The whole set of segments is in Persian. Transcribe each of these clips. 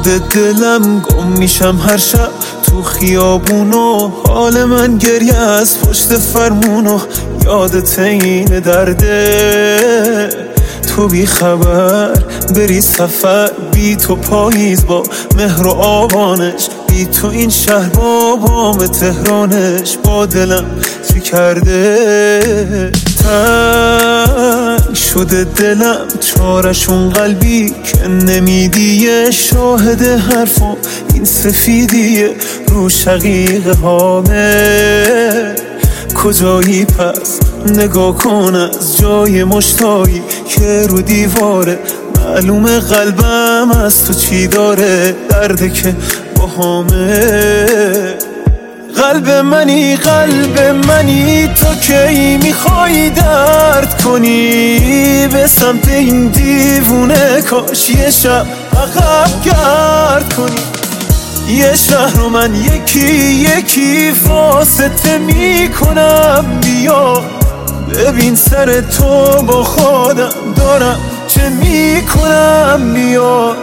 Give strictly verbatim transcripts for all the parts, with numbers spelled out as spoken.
شده دلم گم میشم هر شب تو خیابونو، حال من گریه از پشت فرمونو، یادت این درده تو بی خبر بری سفر، بی تو پاییز با مهر و آبانش، بی تو این شهر با بام تهرانش، با دلم چی کرده تنگ شده دلم، چارشون قلبی که نمیدیه، شاهد حرفم این سفیدیه رو شقیقه هامه. کجایی پس نگاه کن از جای مشتایی که رو دیواره، معلومه قلبم از تو چی داره، درده که با همه. قلب منی قلب منی تو کی میخوای درد کنی، به سمت این دیوونه کاش یه شب عقب گرد کنی. یه شهر رو من یکی یکی واسطه میکنم، بیا ببین سر تو با خودم دارم چه میکنم، بیا.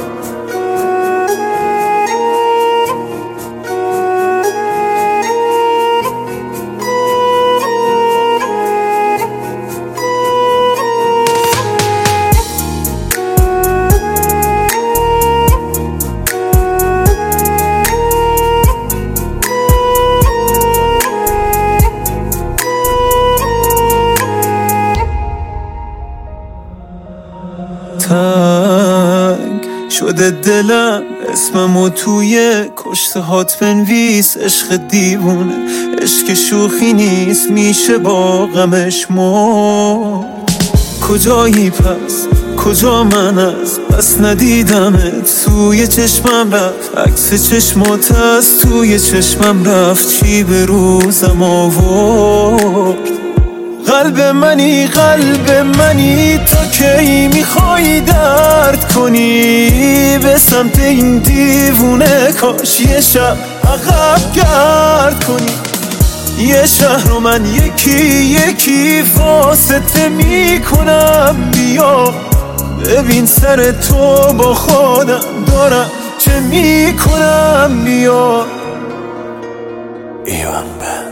تنگ شده دلم اسممو توی کشته هات بنویس، عشق دیوونه عشق شوخی نیست، میشه با غمش مرد. کجایی پس کجا من از بس ندیدمت، توی چشمم رفت عکس چشمات از توی چشمم رفت، چی به روزم آورد. قلب منی قلب منی تو کی میخوای درد کنی، به سمت این دیوونه کاش یه شب عقب گرد کنی. یه شهر رو من یکی یکی واسطه میکنم، بیا ببین سر تو با خودم دارم چه میکنم، بیا. ایوان